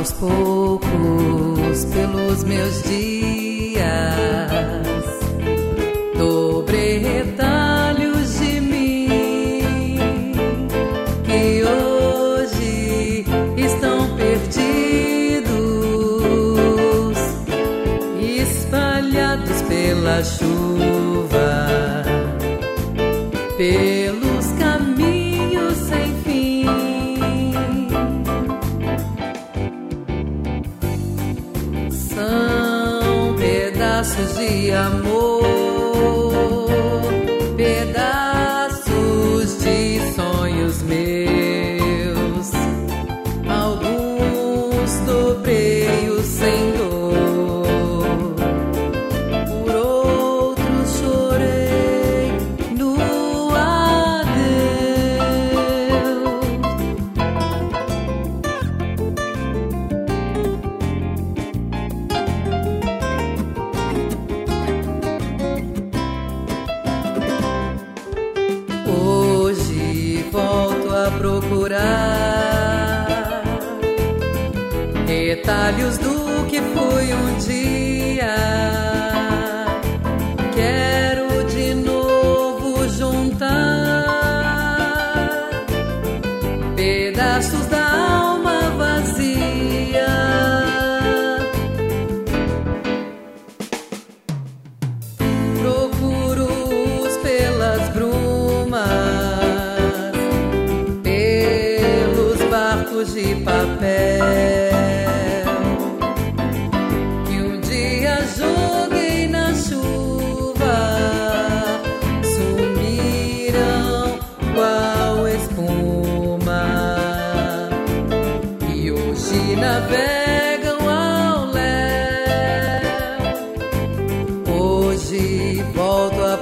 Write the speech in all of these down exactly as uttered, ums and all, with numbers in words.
aos poucos pelos meus dias, dobrei retalhos de mim que hoje estão perdidos, espalhados pela chuva, pelos caminhos sem fim. São pedaços de amor, pedaços de sonhos meus. Alguns dobrei o Senhor, por outros chorei no hoje volto a procurar retalhos do que fui um dia. Quero de novo juntar pedaços da alma vazia. Procuro-os pelas brumas, pelos barcos de papel que um dia joguei na chuva, sumiram qual espuma e hoje navegam ao léu. Hoje volto a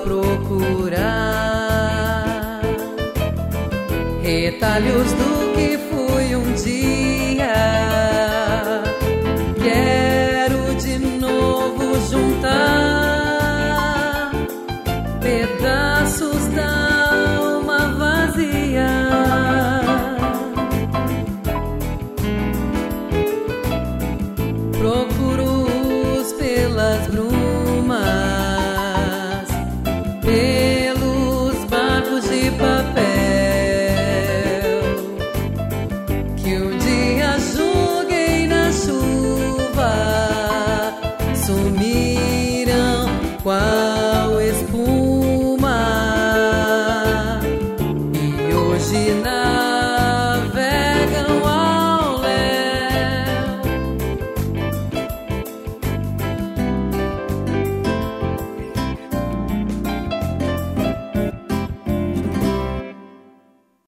procurar retalhos do que fui um dia. Quero de novo juntar pedaços da alma vazia. Procuro-os pelas brumas, pelos barcos de papel que um dia